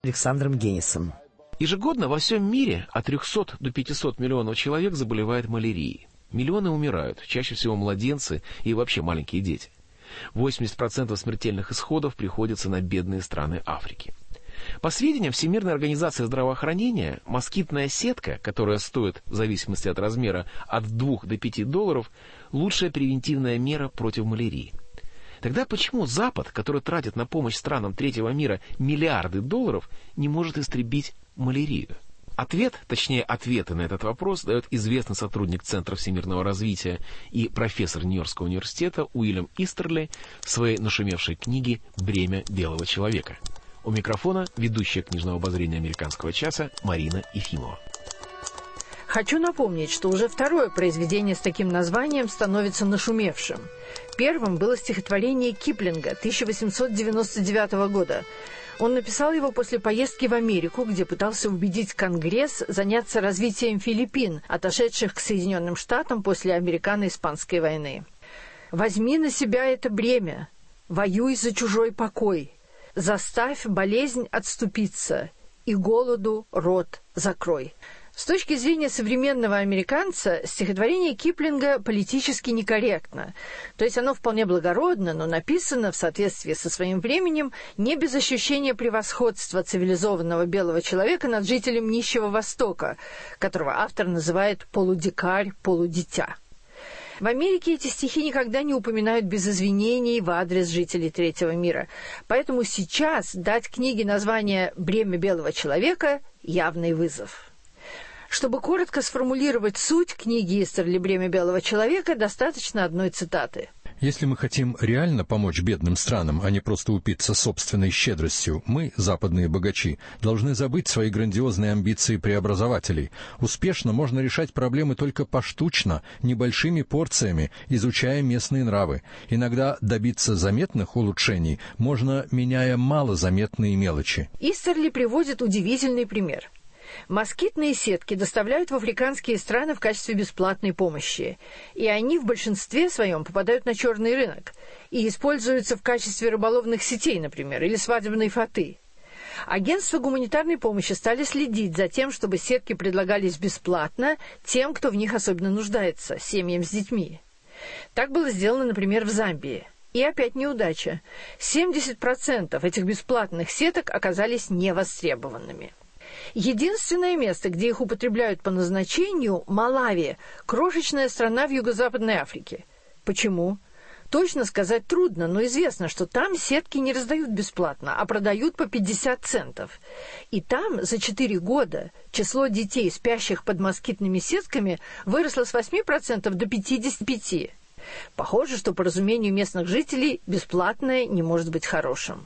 Александром Генисом. Ежегодно во всем мире от 300 до 500 миллионов человек заболевает малярией. Миллионы умирают, чаще всего младенцы и вообще маленькие дети. 80% смертельных исходов приходится на бедные страны Африки. По сведениям Всемирной организации здравоохранения, москитная сетка, которая стоит, в зависимости от размера, от 2 до 5 долларов, лучшая превентивная мера против малярии. Тогда почему Запад, который тратит на помощь странам третьего мира миллиарды долларов, не может истребить малярию? Ответы на этот вопрос дает известный сотрудник Центра всемирного развития и профессор Нью-Йоркского университета Уильям Истерли в своей нашумевшей книге «Бремя белого человека». У микрофона ведущая книжного обозрения «Американского часа» Марина Ефимова. Хочу напомнить, что уже второе произведение с таким названием становится нашумевшим. Первым было стихотворение Киплинга 1899 года. Он написал его после поездки в Америку, где пытался убедить Конгресс заняться развитием Филиппин, отошедших к Соединенным Штатам после Американо-Испанской войны. «Возьми на себя это бремя, воюй за чужой покой, заставь болезнь отступиться и голоду рот закрой». С точки зрения современного американца, стихотворение Киплинга политически некорректно. То есть оно вполне благородно, но написано в соответствии со своим временем не без ощущения превосходства цивилизованного белого человека над жителем нищего Востока, которого автор называет полудикарь, полудитя. В Америке эти стихи никогда не упоминают без извинений в адрес жителей третьего мира. Поэтому сейчас дать книге название «Бремя белого человека» – явный вызов. Чтобы коротко сформулировать суть книги Истерли «Бремя белого человека», достаточно одной цитаты. Если мы хотим реально помочь бедным странам, а не просто упиться собственной щедростью, мы, западные богачи, должны забыть свои грандиозные амбиции преобразователей. Успешно можно решать проблемы только поштучно, небольшими порциями, изучая местные нравы. Иногда добиться заметных улучшений можно, меняя малозаметные мелочи. Истерли приводит удивительный пример. Москитные сетки доставляют в африканские страны в качестве бесплатной помощи, и они в большинстве своем попадают на черный рынок и используются в качестве рыболовных сетей, например, или свадебной фаты. Агентства гуманитарной помощи стали следить за тем, чтобы сетки предлагались бесплатно тем, кто в них особенно нуждается, семьям с детьми. Так было сделано, например, в Замбии. И опять неудача. 70% этих бесплатных сеток оказались невостребованными. Единственное место, где их употребляют по назначению – Малави, крошечная страна в Юго-Западной Африке. Почему? Точно сказать трудно, но известно, что там сетки не раздают бесплатно, а продают по 50 центов. И там за 4 года число детей, спящих под москитными сетками, выросло с 8% до 55%. Похоже, что по разумению местных жителей бесплатное не может быть хорошим.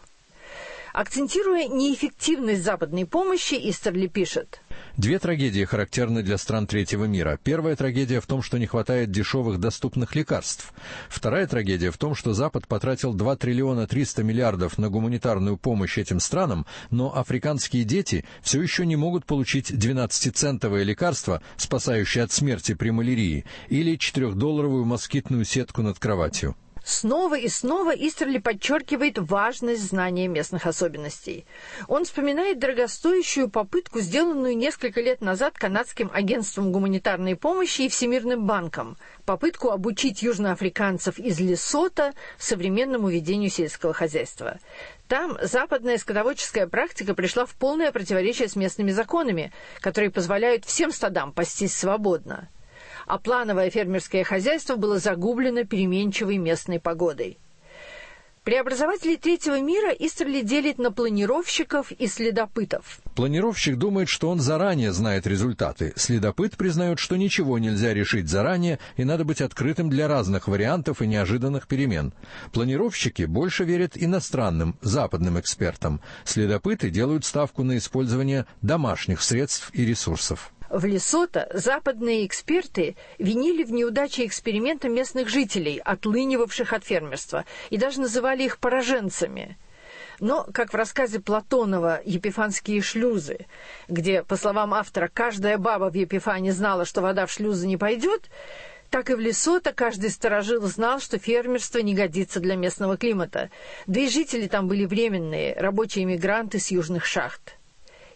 Акцентируя неэффективность западной помощи, Истерли пишет: Две трагедии характерны для стран третьего мира. Первая трагедия в том, что не хватает дешевых доступных лекарств. Вторая трагедия в том, что Запад потратил 2 триллиона 300 миллиардов на гуманитарную помощь этим странам, но африканские дети все еще не могут получить 12-центовое лекарство, спасающее от смерти при малярии, или 4-долларовую москитную сетку над кроватью. Снова и снова Истерли подчеркивает важность знания местных особенностей. Он вспоминает дорогостоящую попытку, сделанную несколько лет назад канадским агентством гуманитарной помощи и Всемирным банком, попытку обучить южноафриканцев из Лесото современному ведению сельского хозяйства. Там западная скотоводческая практика пришла в полное противоречие с местными законами, которые позволяют всем стадам пастись свободно. А плановое фермерское хозяйство было загублено переменчивой местной погодой. Преобразователей третьего мира Истерли делит на планировщиков и следопытов. Планировщик думает, что он заранее знает результаты. Следопыт признает, что ничего нельзя решить заранее, и надо быть открытым для разных вариантов и неожиданных перемен. Планировщики больше верят иностранным, западным экспертам. Следопыты делают ставку на использование домашних средств и ресурсов. В Лесото западные эксперты винили в неудаче эксперимента местных жителей, отлынивавших от фермерства, и даже называли их пораженцами. Но, как в рассказе Платонова «Епифанские шлюзы», где, по словам автора, каждая баба в Епифане знала, что вода в шлюзы не пойдет, так и в Лесото каждый старожил знал, что фермерство не годится для местного климата. Да и жители там были временные, рабочие мигранты с южных шахт.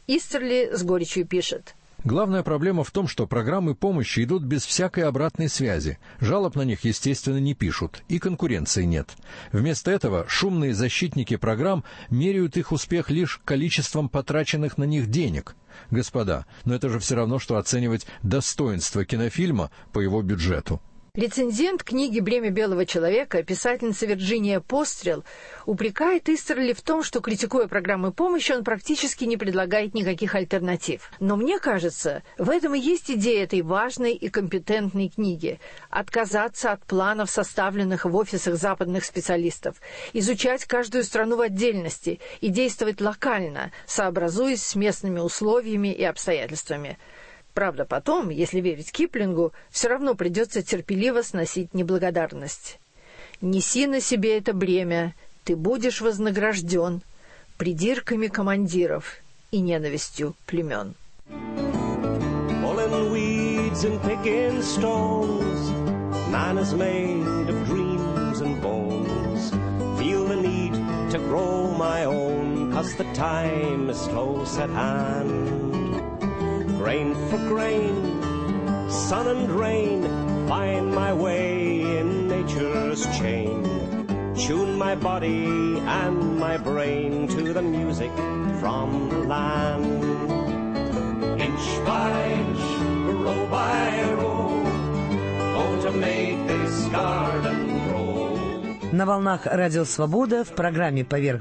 Истерли с горечью пишет: Главная проблема в том, что программы помощи идут без всякой обратной связи. Жалоб на них, естественно, не пишут, и конкуренции нет. Вместо этого шумные защитники программ меряют их успех лишь количеством потраченных на них денег. Господа, но это же все равно, что оценивать достоинство кинофильма по его бюджету. Рецензент книги «Бремя белого человека», писательница Вирджиния Пострел, упрекает Истерли в том, что, критикуя программы помощи, он практически не предлагает никаких альтернатив. Но мне кажется, в этом и есть идея этой важной и компетентной книги – отказаться от планов, составленных в офисах западных специалистов, изучать каждую страну в отдельности и действовать локально, сообразуясь с местными условиями и обстоятельствами. Правда, потом, если верить Киплингу, все равно придется терпеливо сносить неблагодарность. «Неси на себе это бремя, ты будешь вознагражден придирками командиров и ненавистью племен». Pulling weeds and picking stones, man is made of dreams and bones. Feel the need to grow my own, 'cause the time is close at hand. Grain for grain, sun and rain, find my way in nature's chain. Tune my body and my brain to the music from the land. Inch by inch, row by row, going to make this garden grow. На волнах Радио Свобода в программе «Поверх